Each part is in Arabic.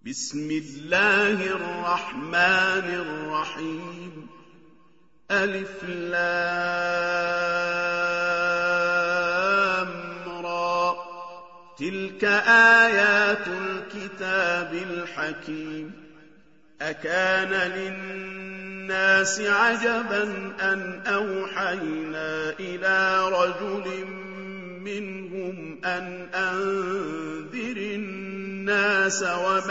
بسم الله الرحمن الرحيم ألف لام را تلك آيات الكتاب الحكيم أكان للناس عجبا أن أوحينا إلى رجل منهم أن أنذر الناس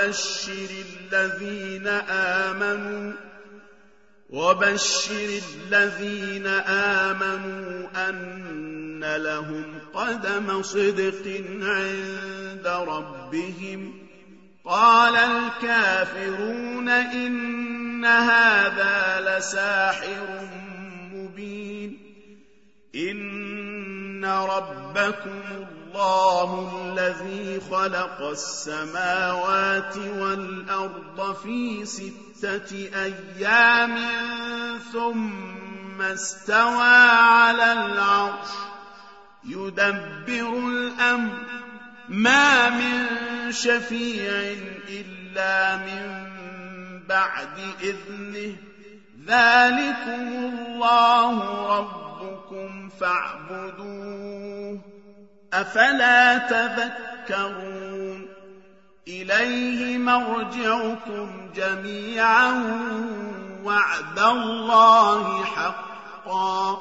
وبشر الذين آمنوا أن لهم قدم صدق عند ربهم قال الكافرون إن هذا لساحر مبين إن ربكم الله الذي خلق السماوات والأرض في 6 أيام ثم استوى على العرش يدبر الأمر ما من شفيع إلا من بعد إذنه ذلكم الله ربكم فاعبدوه أفلا تذكرون إليه مرجعكم جميعا وعد الله حقا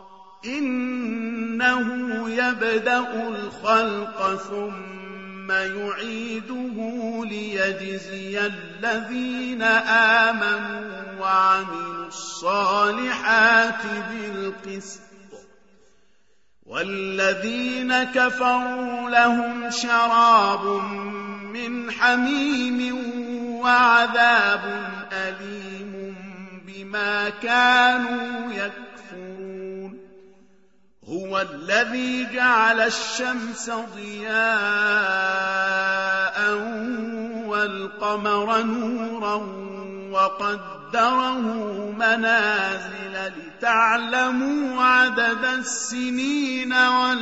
إنه يبدأ الخلق ثم يعيده ليجزي الذين آمنوا وعملوا الصالحات بالقسط والذين كفروا لهم شراب من حميم وعذاب أليم بما كانوا يكفرون هو الذي جعل الشمس ضياء والقمر نورا وقدره منازل لتعلموا عدد السنين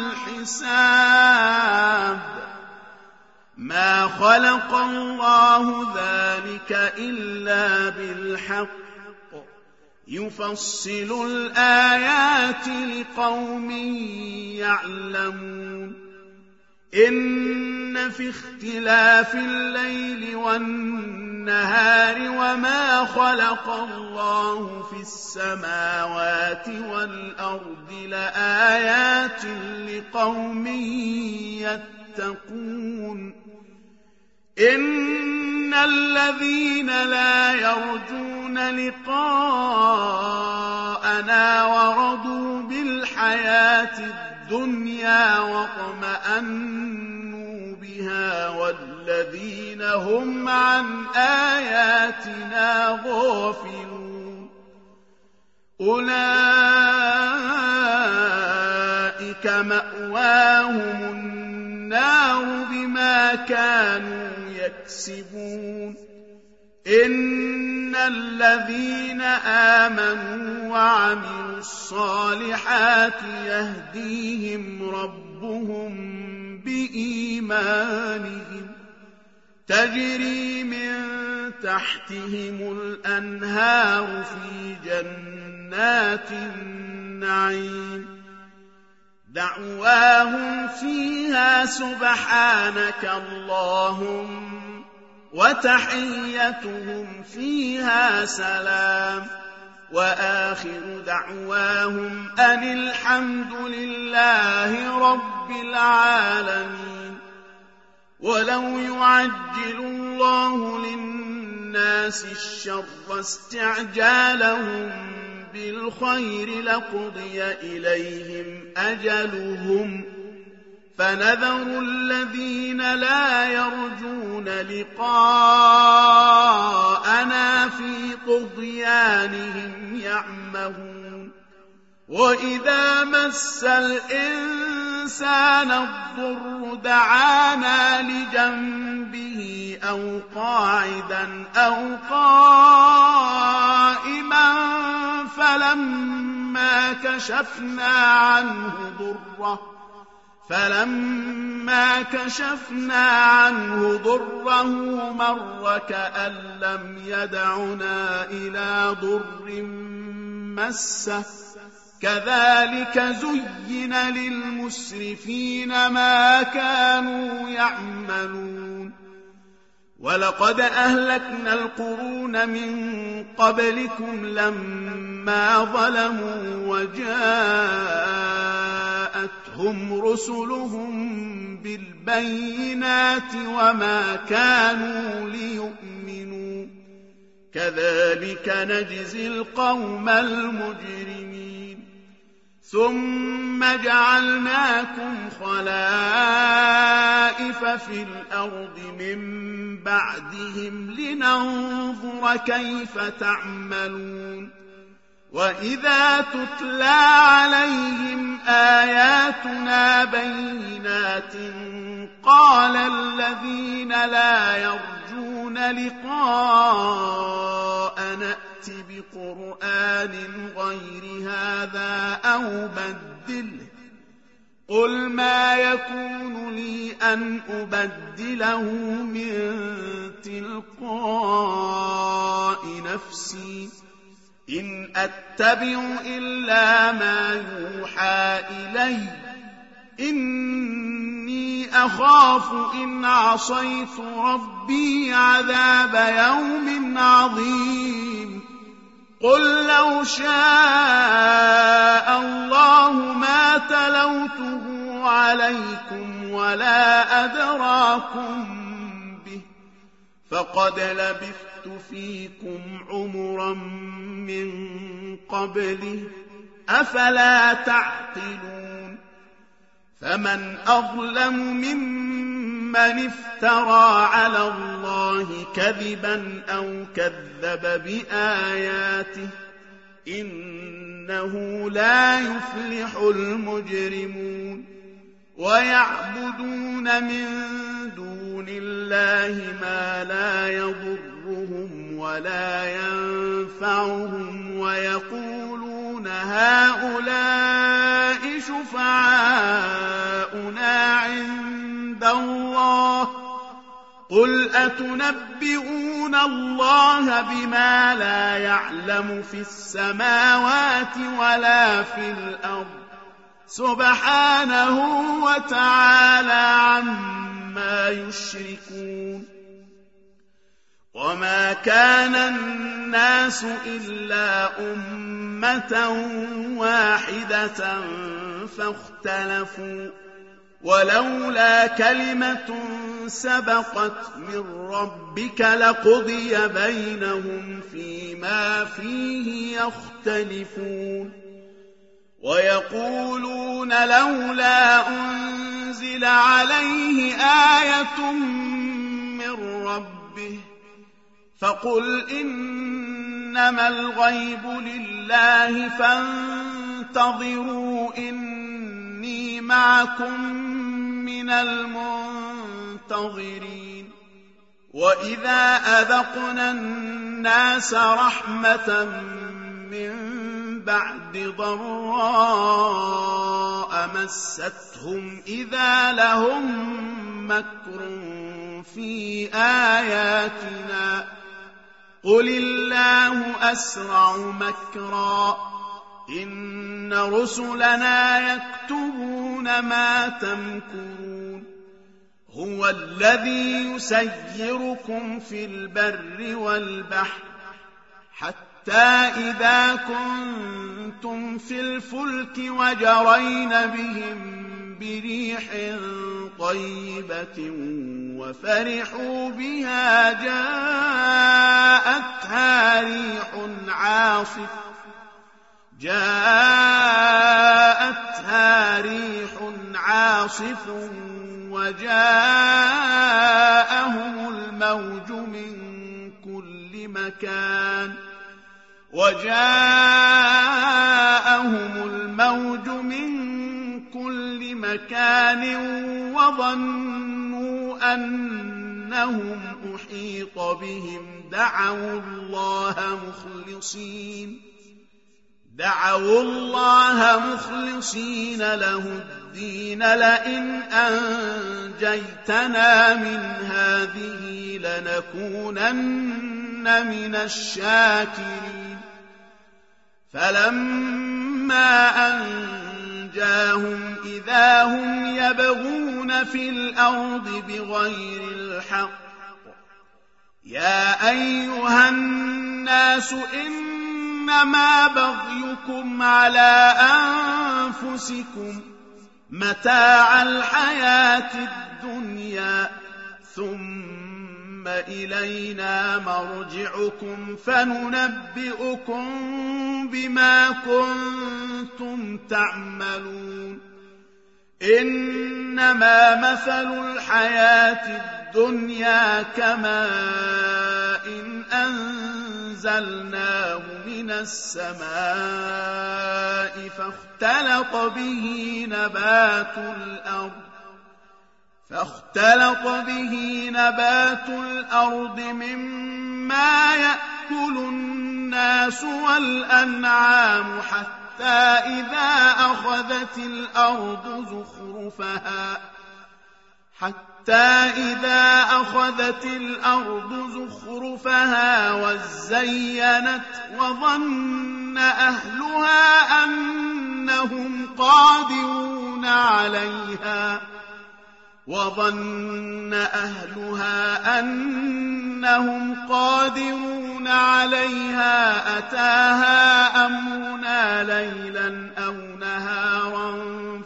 والحساب ما خلق الله ذلك إلا بالحق يفصل الآيات لقوم يعلمون إن في اختلاف الليل والنهار وما خلق الله في السماوات والأرض لآيات لقوم يتقون إن الذين لا يرجون لقاءنا ورضوا بالحياة الدنيا واطمأنوا بها والذين هم عن آياتنا غافلون أولئك مأواهم النار بما كانوا يكسبون إن الذين آمنوا وعملوا الصالحات يهديهم ربهم بإيمانهم تجري من تحتهم الأنهار في جنات النعيم دعواهم فيها سبحانك اللهم وتحيتهم فيها سلام وآخر دعواهم أن الحمد لله رب العالمين ولو يعجل الله للناس الشر استعجالهم بالخير لقضي إليهم أجلهم فنذر الذين لا يرجون لقاءنا في طغيانهم يعمهون وإذا مس الإنسان الضر دعانا لجنبه أو قاعدا أو قائما فلما كشفنا عنه ضره فلما كشفنا عنه ضره مر كأن لم يدعنا إلى ضر مسه كذلك زين للمسرفين ما كانوا يعملون ولقد أهلكنا القرون من قبلكم لما ظلموا وجاءتهم رسلهم بالبينات وما كانوا ليؤمنوا كذلك نجزي القوم المجرمين ثم جعلناكم خلائف في الأرض من بعدهم لننظر كيف تعملون وإذا تتلى عليهم آياتنا بينات قال الذين لا يرجون لقاء نأت بقرآن غير هذا أو بدله قل ما يكون لي أن أبدله من تلقاء نفسي إن أتبع إلا ما يوحى إلي إني أخاف إن عصيت ربي عذاب يوم عظيم قل لو شاء الله ما تلوته عليكم ولا أدراكم به فقد لبثت فيكم عمرا من قبله أفلا تعقلون فمن أظلم ممن افترى على الله كذبا أو كذب بآياته إنه لا يفلح المجرمون ويعبدون من دون الله ما لا يضرهم ولا ينفعهم ويقولون هؤلاء شفعاؤنا عند الله قل أتنبئون الله بما لا يعلم في السماوات ولا في الأرض سبحانه وتعالى عما يشركون وما كان الناس إلا أمة واحدة فاختلفوا ولولا كلمة سبقت من ربك لقضي بينهم فيما فيه يختلفون ويقولون لولا أنزل عليه آية من ربه فقل إنما الغيب لله فانتظروا إني معكم من المنتظرين وإذا أذقنا الناس رحمة من بعد ضراء مستهم إذا لهم مكر في آياتنا قل الله أسرع مكرا إن رسلنا يكتبون ما تمكرون هو الذي يسيركم في البر والبحر حتى إذا كنتم في الفلك وجرين بهم بريح طيبة وفرحوا بها جاءتها ريح عاصف وجاءهم الموج من كل مكان وظنوا أنهم أحيط بهم دعوا الله مخلصين له الدين لئن أنجيتنا من هذه لنكونن من الشاكرين فلما أنجاهم إذا هم يبغون في الأرض بغير الحق يا أيها الناس إنما بغيكم على أنفسكم متاع الحياة الدنيا ثم إلينا مرجعكم فننبئكم بما كنتم تعملون إنما مثل الحياة الدنيا كماء إن أنزلناه من السماء فاختلط به نبات الأرض مما يأكل الناس والأنعام حتى إذا أخذت الأرض زخرفها وزينت وظن أهلها أنهم قادرون عليها أتاها أمرنا ليلا أو نهارا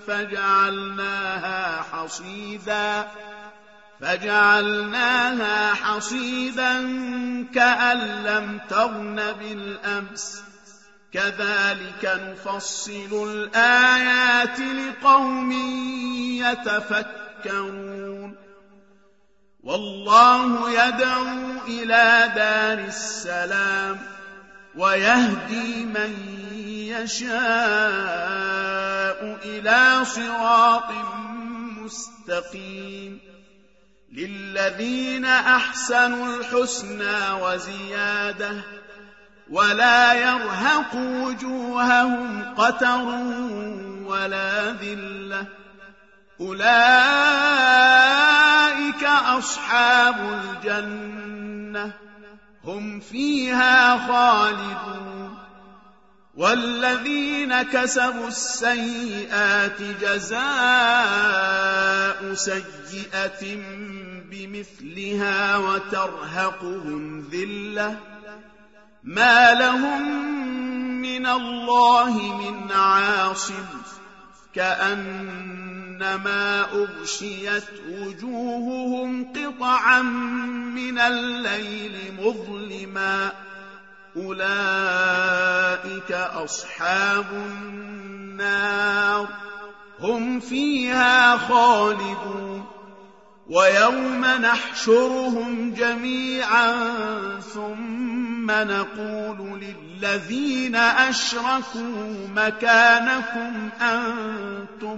فجعلناها حصيدا كأن لم تغن بالأمس كذلك نفصل الآيات لقوم يتفكرون والله يدعو إلى دار السلام ويهدي من يشاء إلى صراط مستقيم للذين أحسنوا الحسنى وزيادة ولا يرهق وجوههم قتر ولا ذلة أولئك أصحاب الجنة هم فيها خالدون والذين كسبوا السيئات جزاء سيئة بمثلها وترهقهم ذلة ما لهم من الله من عاصم كأنما أغشيت وجوههم قطعا من الليل مظلما أولئك أصحاب النار هم فيها خالدون ويوم نحشرهم جميعا ثم نقول للذين أشركوا مكانكم أنتم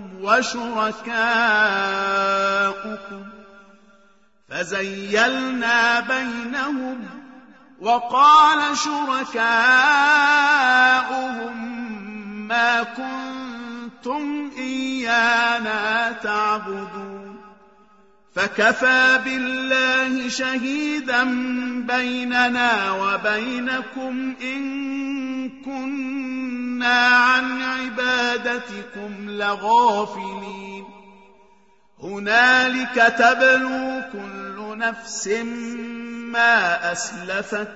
وشركاؤكم فزيلنا بينهم وقال شركاؤهم ما كنتم إيانا تعبدون فكفى بالله شهيدا بيننا وبينكم إن كنا عن عبادتكم لغافلين هنالك تبلو كل نفس ما أسلفت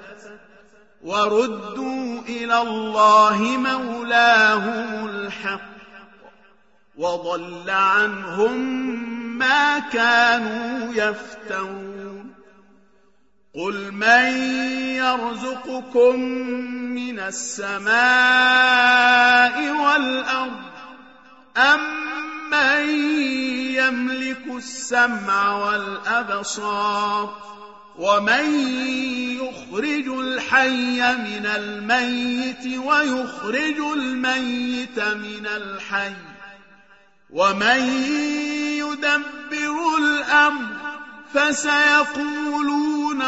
وردوا إلى الله مولاهم الحق وضل عنهم ما كانوا يفترون قل من يرزقكم من السماء والأرض أم من يملك السمع والأبصار ومن يخرج الحي من الميت ويخرج الميت من الحي ومن يدبر الأمر فسيقولون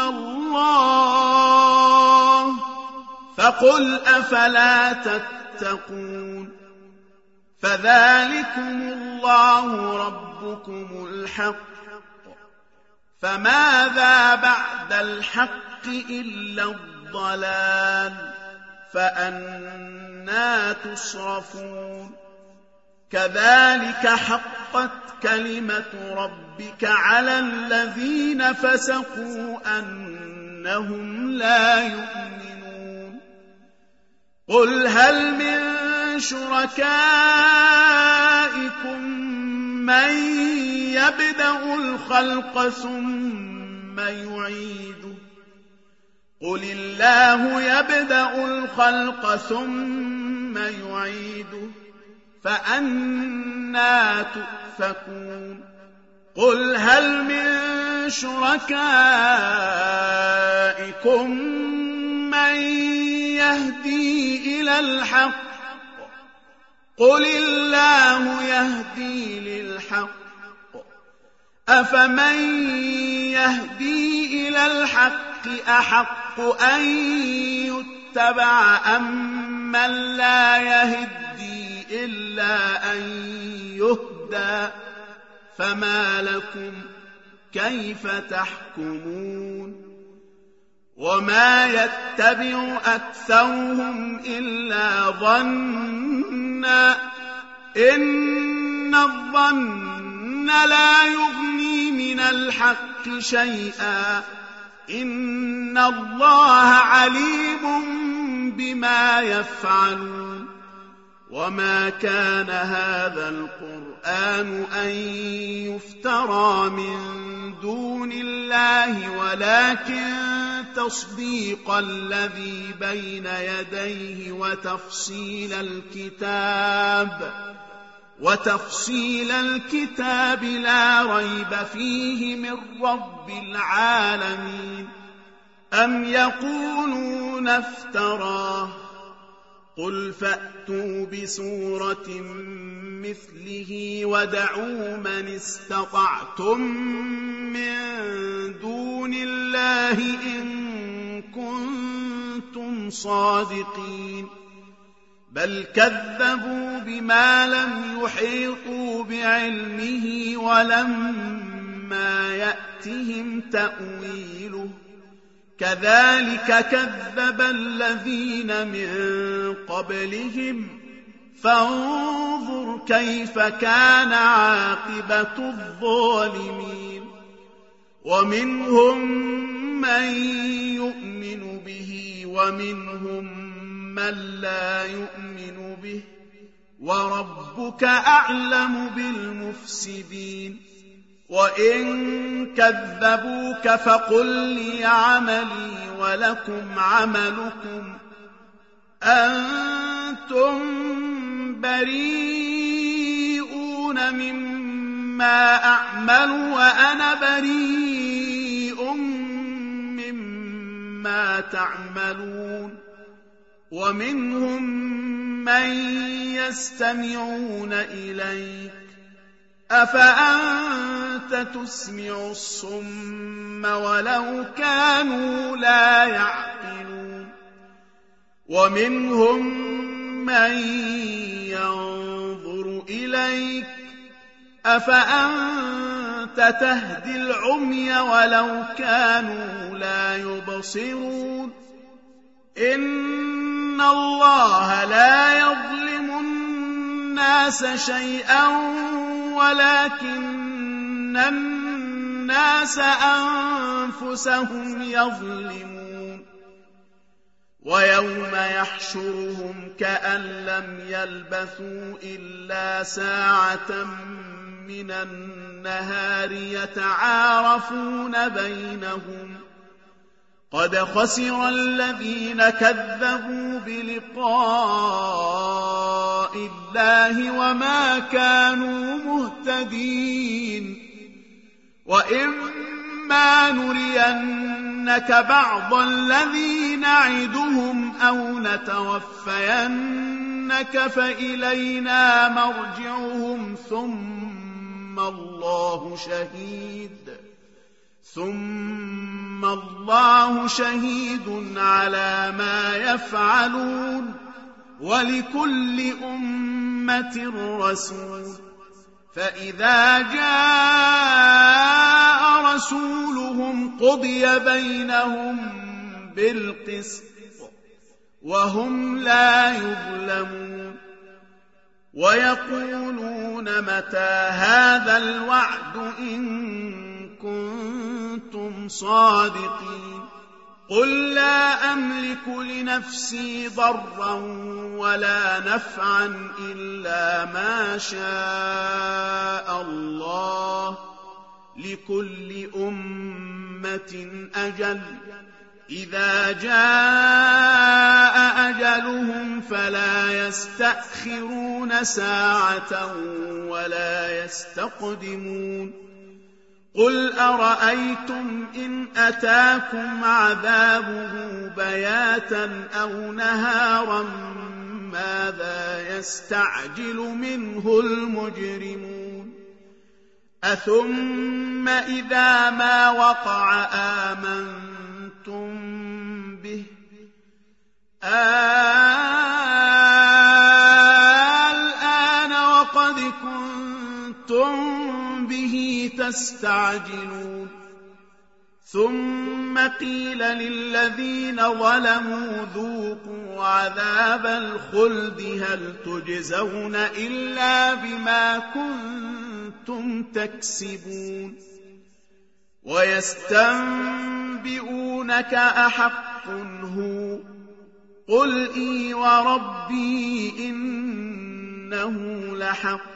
الله فقل أفلا تتقون فذلكم الله ربكم الحق، فماذا بعد الحق إلا الضلال، فأنى تصرفون. كذلك حقت كلمة ربك على الذين فسقوا أنهم لا يؤمنون. قل هل من شركائكم من يبدأ الخلق ثم يعيده، قل الله يبدأ الخلق ثم يعيده فأنى تؤفكون. قل هل من شركائكم من يهدي إلى الحق، قل الله يهدي للحق، أفمن يهدي إلى الحق أحق أن يتبع أم من لا يهدي إلا أن يهدى، فما لكم كيف تحكمون. وما يتبع أكثرهم إلا ظنا، إن الظن لا يغني من الحق شيئا، إن الله عليم بما يفعلون. وما كان هذا القرآن أن يفترى من دون الله، ولكن تصديق الذي بين يديه وتفصيل الكتاب لا ريب فيه من رب العالمين. أم يقولون افتراه، قل فأتوا بسورة مثله وادعوا من استطعتم من دون الله إن كنتم صادقين. بل كذبوا بما لم يحيطوا بعلمه ولما يأتهم تأويله، كذلك كذب الذين من قبلهم، فانظر كيف كان عاقبة الظالمين. ومنهم من يؤمن به ومنهم من لا يؤمن به، وربك أعلم بالمفسدين. وإن كذبوك فقل لي عملي ولكم عملكم، أنتم بريئون مما أعمل وأنا بريء مما تعملون. ومنهم من يستمعون إليك، أفأنت تسمع الصم ولو كانوا لا يعقلون. ومنهم من ينظر إليك، أفأنت تهدي العمي ولو كانوا لا يبصرون. إن الله لا يظلم الناس شيئا ولكن الناس أنفسهم يظلمون. ويوم يحشرهم كأن لم يلبثوا إلا ساعة من النهار يتعارفون بينهم، قد خسر الذين كذبوا بلقاء الله وما كانوا مهتدين. وإما نرينك بعض الذي نعدهم أو نتوفينك فإلينا مرجعهم ثم الله شهيد على ما يفعلون، ولكل أمة أمة رسول فإذا جاء رسولهم قضي بينهم بالقسط وهم لا يظلمون ويقولون متى هذا الوعد إن كنتم صادقين قل لا أملك لنفسي ضرا ولا نفعا إلا ما شاء الله لكل أمة أجل إذا جاء أجلهم فلا يستأخرون ساعة ولا يستقدمون قل أرأيتم إن أتاكم عذابه بياتا أو نهارا ماذا يستعجل منه المجرمون أثم إذا ما وقع آمنتم به الآن وقد كنتم به تستعجلون ثم قيل للذين ظلموا ذوقوا عذاب الخلد هل تجزون إلا بما كنتم تكسبون ويستنبئونك أحق هو قل إي وربي إنه لحق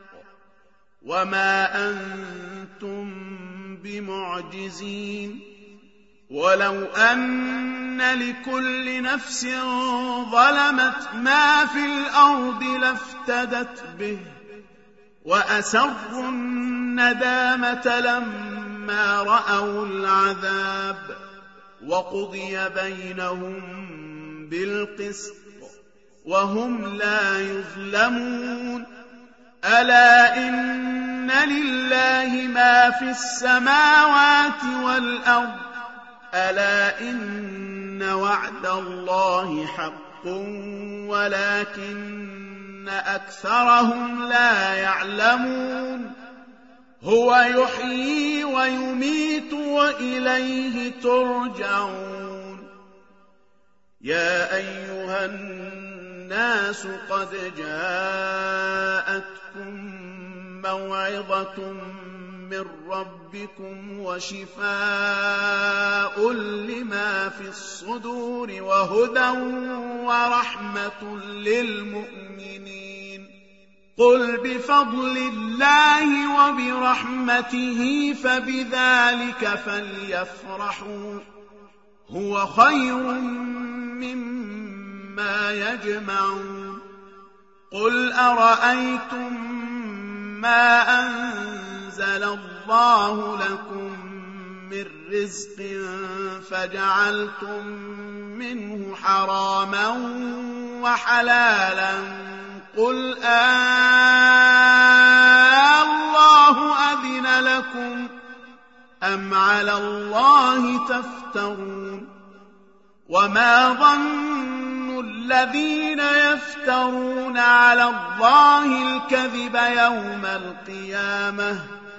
وما أنتم بمعجزين ولو أن لكل نفس ظلمت ما في الأرض لافتدت به وأسروا الندامة لما رأوا العذاب وقضي بينهم بالقسط وهم لا يظلمون ألا إن لله ما في السماوات والأرض ألا إن وعد الله حق ولكن أكثرهم لا يعلمون هو يحيي ويميت وإليه ترجعون يا أيها الناس قد جاءتكم موعظة من ربكم وشفاء لما في الصدور وهدى ورحمة للمؤمنين قل بفضل الله وبرحمته فبذلك فليفرحوا هو خير مما يجمعون قل أرأيتم ما أنزل الله لكم من رزق فجعلتم منه حراما وحلالا قل الله أذن لكم أم على الله تفترون وما ظن الذين يفترون على الله الكذب يوم القيامة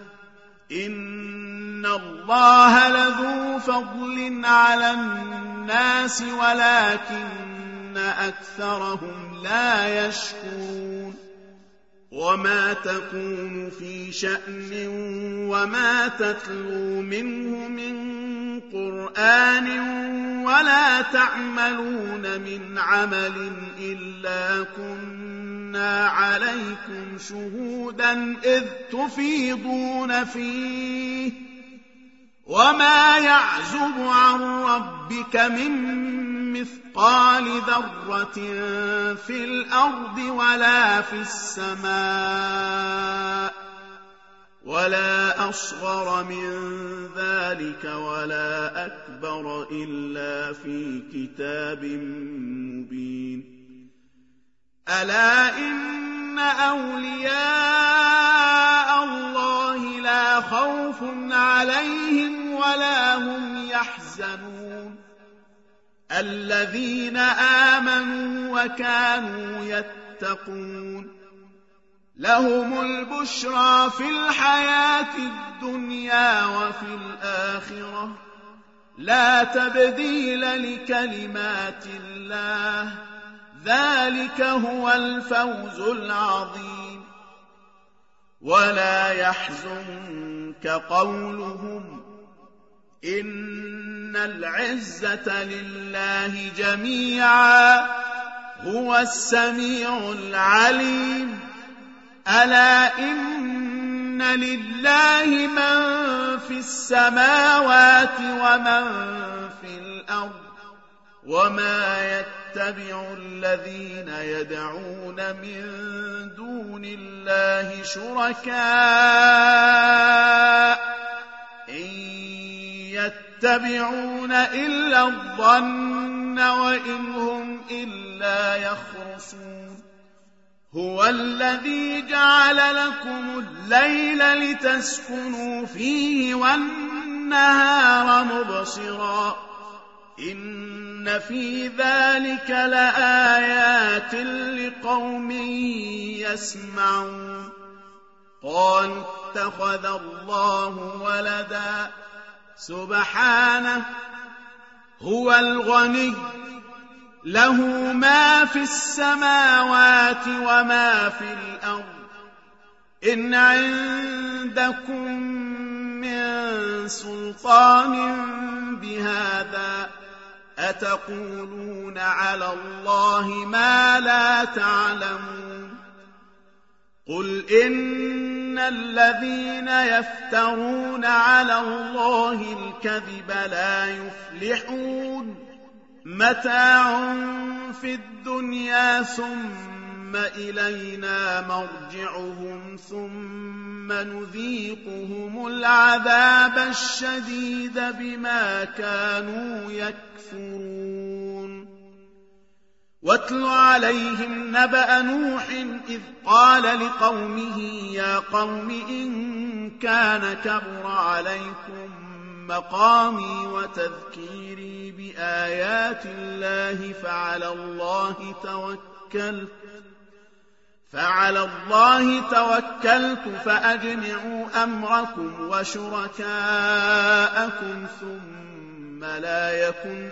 إن الله لذو فضل على الناس ولكن أكثرهم لا يشكرون وما تكون في شأن وما تتلو منه من قرآن ولا تعملون من عمل إلا كنا عليكم شهودا إذ تفيضون فيه وما يعزب عن ربك من مثقال ذرة في الأرض ولا في السماء ولا أصغر من ذلك ولا أكبر إلا في كتاب مبين ألا إن أولياء الله لا خوف عليهم ولا هم يحزنون الذين آمنوا وكانوا يتقون لهم البشرى في الحياة الدنيا وفي الآخرة لا تبديل لكلمات الله ذلك هو الفوز العظيم ولا يحزنك قولهم إن العزة لله جميعا هو السميع العليم ألا إن لله من في السماوات ومن في الأرض وما يتبع الذين يدعون من دون الله شركاء إن يتبعون إلا الظن وإن هم إلا يخرصون هو الذي جعل لكم الليل لتسكنوا فيه والنهار مبصرا إن في ذلك لآيات لقوم يسمعون قالوا اتخذ الله ولدا سبحانه هو الغني له ما في السماوات وما في الأرض إن عندكم من سلطان بهذا أتقولون على الله ما لا تعلمون قل إن الذين يفترون على الله الكذب لا يفلحون متاع في الدنيا ثم إلينا مرجعهم ثم نذيقهم العذاب الشديد بما كانوا يكفرون واتل عليهم نبأ نوح إذ قال لقومه يا قوم إن كان كبر عليكم مقامي وتذكيري بآيات الله فعلى الله توكلت فأجمعوا أمركم وشركاءكم ثم لا يكن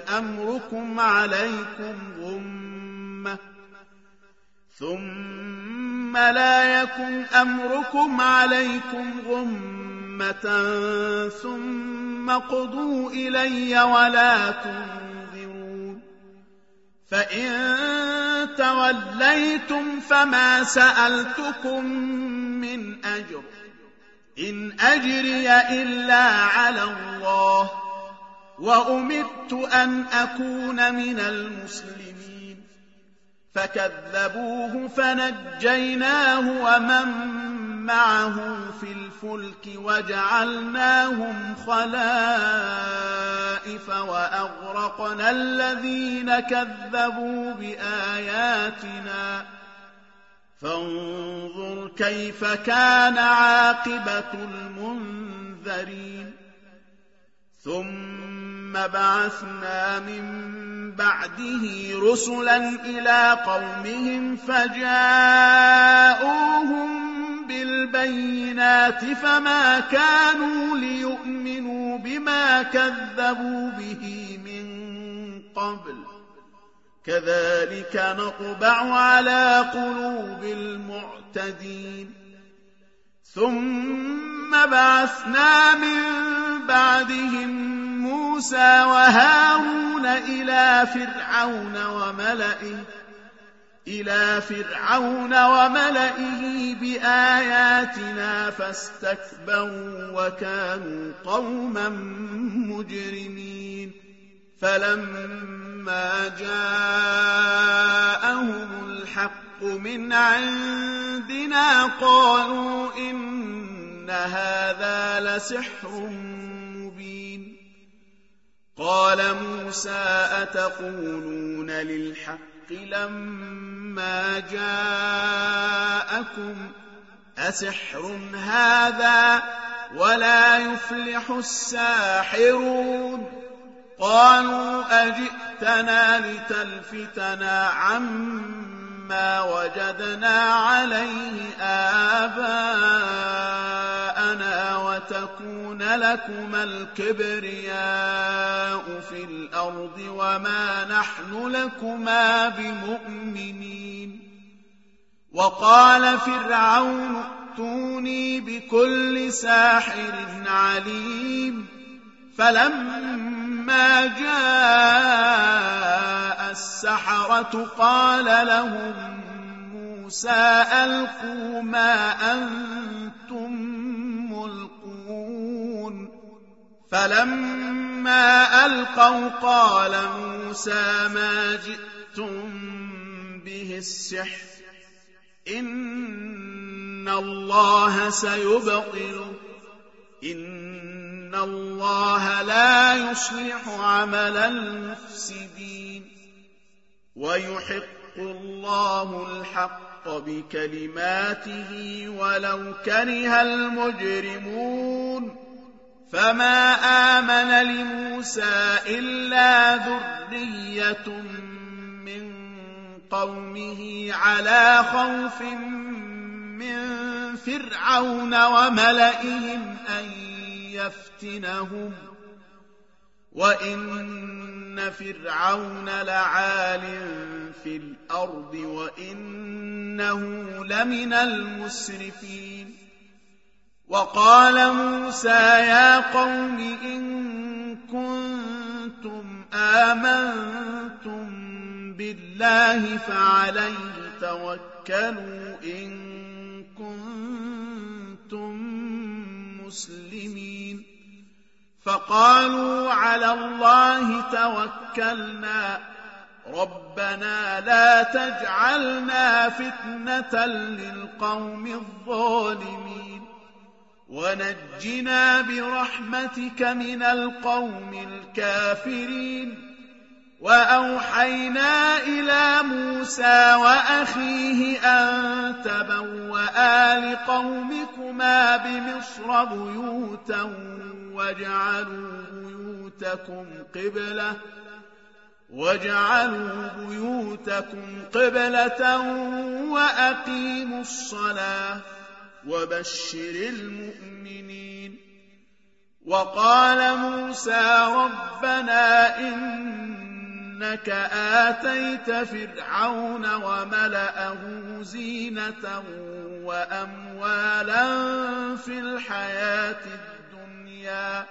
أمركم عليكم غمة ثم قضوا إلي ولا تنظرون فإن توليتم فما سألتكم من أجر إن أجري إلا على الله وأمرت أن أكون من المسلمين فكذبوه فنجيناه ومن معه في الفلك وجعلناهم خلائف وأغرقنا الذين كذبوا بآياتنا فانظر كيف كان عاقبة المنذرين ثم بعثنا من بعده رسلا إلى قومهم فجاءوهم بالبينات فما كانوا ليؤمنوا بما كذبوا به من قبل كذلك نطبع على قلوب المعتدين ثم بعثنا من بعدهم موسى وهارون إلى فرعون وملئه بآياتنا فاستكبروا وكانوا قوما مجرمين فلما جاءهم الحق من عندنا قالوا إن هذا لسحر مبين قال موسى أتقولون للحق لما جاءكم أسحر هذا ولا يفلح الساحرون قالوا أجئتنا لتلفتنا عما ما وجدنا عليه آباءنا وتكون لكما الكبرياء في الأرض وما نحن لكما بمؤمنين. وقال فرعون ائتوني بكل ساحر عليم. فلما جاء السحرة قال لهم موسى ألقوا ما أنتم ملقون. فلما ألقوا قال موسى ما جئتم به السحر إن الله سيبطله إن الله لا يصلح عمل المفسدين. ويحق الله الحق بكلماته ولو كره المجرمون. فما آمن لموسى إلا ذرية من قومه على خوف من فرعون وملئهم أن يفتنهم وإن فرعون لعال في الأرض وإنه لمن المسرفين. وقال موسى يا قوم إن كنتم آمنتم بالله فعليه توكلوا إن كنتم مسلمين. فقالوا على الله توكلنا ربنا لا تجعلنا فتنة للقوم الظالمين ونجنا برحمتك من القوم الكافرين. وأوحينا إلى موسى وأخيه أن تبوأ لقومكما بمصر بيوتا واجعلوا بيوتكم قبلة وأقيموا الصلاة وبشر المؤمنين. وقال موسى ربنا إنك آتيت فرعون وملأه زينة وأموالا في الحياة الدنيا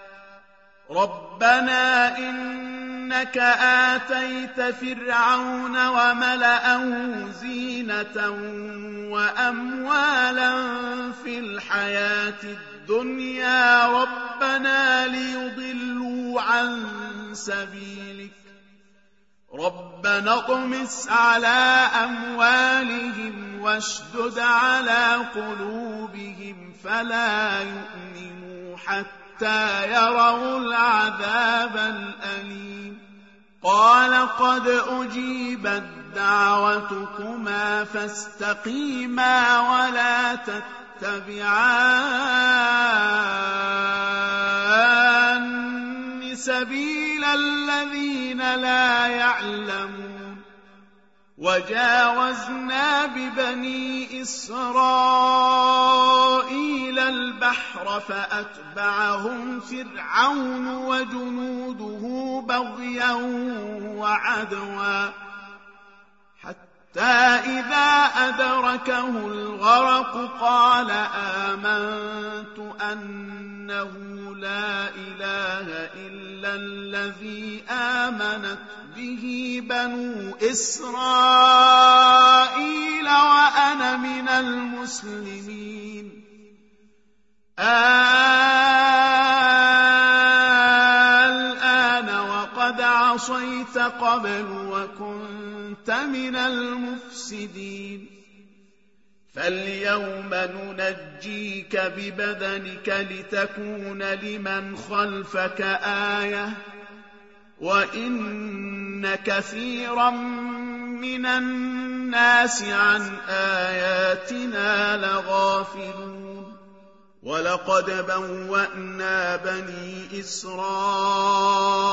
ربنا إنك آتيت فرعون وملأه زينة وأموالا في الحياة الدنيا ربنا ليضلوا عن سبيلك ربنا اطمس على أموالهم واشدد على قلوبهم فلا يؤمنوا حتى يروا العذاب الأليم. قال قد أجيبت دعوتكما فاستقيما ولا تتبعان سبيل الذين لا يعلمون. وجاوزنا ببني إسرائيل البحر فأتبعهم فرعون وجنوده بغيا وعدوا حتى إذا أدركه الغرق قال آمنت أنه لا إله إلا الذي آمنت به بنو إسرائيل وأنا من المسلمين. الآن وقد عصيت قبل وكنت من المفسدين. فاليوم ننجيك ببدنك لتكون لمن خلفك آية وإن كثيرا من الناس عن آياتنا لغافلون. ولقد بوأنا بني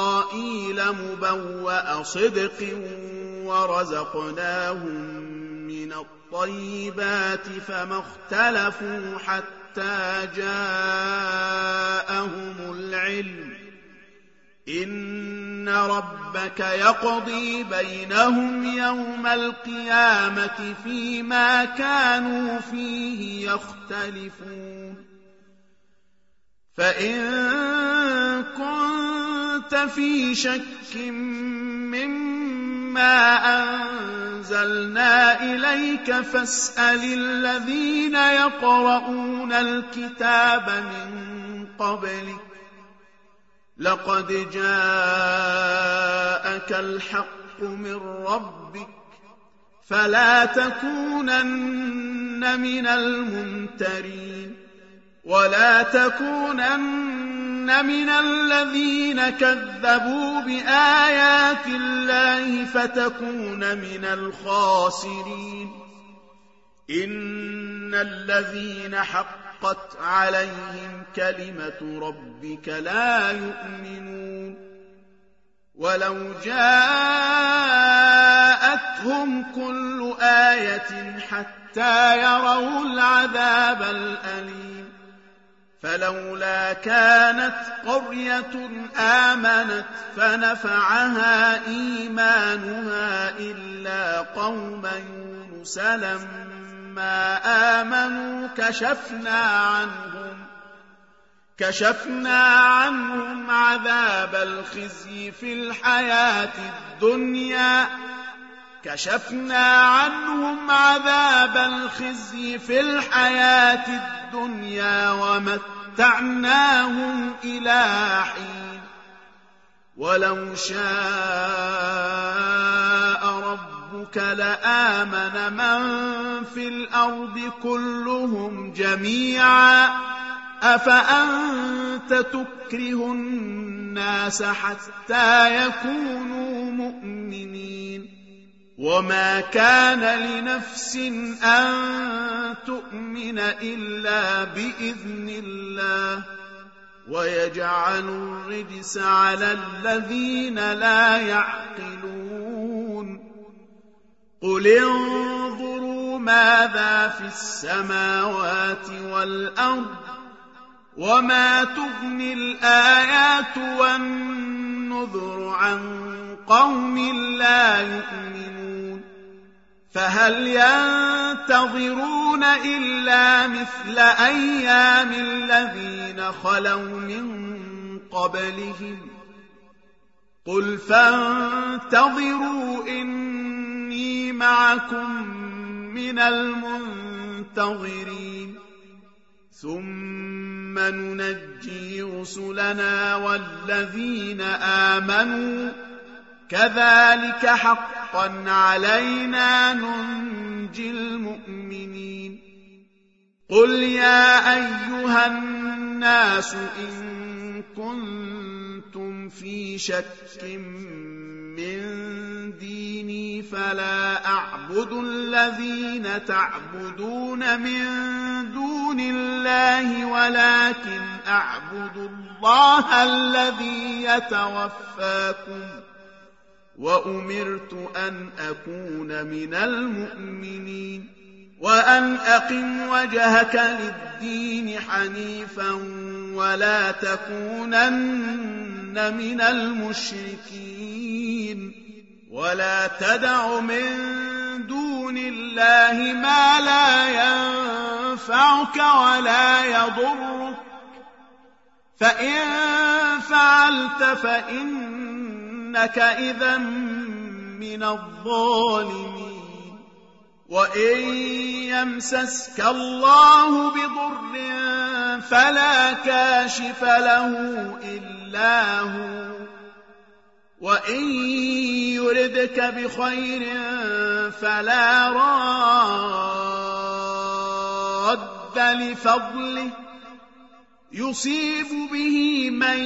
إسرائيل مبوأ صدق ورزقناهم من من الطيبات فما اختلفوا حتى جاءهم العلم إن ربك يقضي بينهم يوم القيامة فيما كانوا فيه يختلفون فإن كنت في شك مما أنزلنا إليك فاسأل الذين يقرؤون الكتاب من قبلك لقد جاءك الحق من ربك فلا تكونن من الممترين ولا تكونن من الذين كذبوا بآيات الله فتكون من الخاسرين إن الذين حقت عليهم كلمة ربك لا يؤمنون ولو جاءتهم كل آية حتى يروا العذاب الأليم فلولا كانت قرية آمنت فنفعها إيمانها إلا قوم يونس لما آمنوا كشفنا عنهم عذاب الخزي في الحياة الدنيا ومتعناهم إلى حين ولو شاء ربك لآمن من في الأرض كلهم جميعا أفأنت تكره الناس حتى يكونوا مؤمنين وما كان لنفس أن تؤمن إلا بإذن الله ويجعل الرجس على الذين لا يعقلون قل انظروا ماذا في السماوات والأرض وما تغني الآيات والنذر عن قوم لا يؤمنون فهل ينتظرون إلا مثل أيام الذين خلوا من قبلهم قل فانتظروا إني معكم من المنتظرين ثم ننجي رسلنا والذين آمنوا كذلك حقا علينا ننجي المؤمنين قل يا أيها الناس إن كنتم في شك من ديني فلا أعبد الذين تعبدون من دون الله ولكن أعبد الله الذي يتوفاكم وأمرت أن أكون من المؤمنين وأن أقم وجهك للدين حنيفا ولا تكونن من المشركين ولا تدع من دون الله ما لا ينفعك ولا يضرك فإن فعلت فإنك إذا من الظالمين وإن يمسسك الله بضر فلا كاشف له إلا هو وإن يردك بخير فلا راد لفضله يصيب به من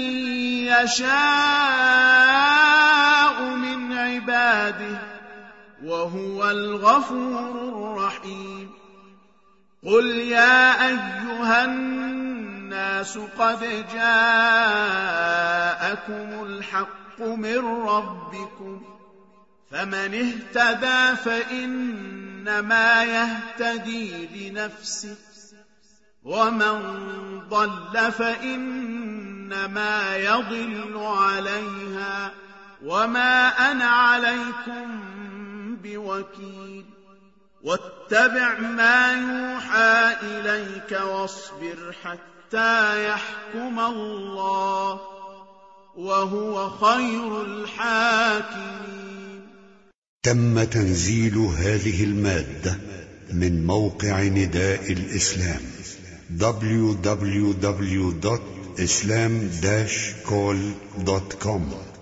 يشاء من عباده وهو الغفور الرحيم قل يا أيها الناس قد جاءكم الحق من ربكم فمن اهتدى فإن فإنما يهتدي لنفسه ومن ضل فإنما يضل عليها وما أنا عليكم بوكيل واتبع ما يوحى إليك واصبر حتى يحكم الله وهو خير الحاكمين. تم تنزيل هذه المادة من موقع نداء الإسلام www.islam-call.com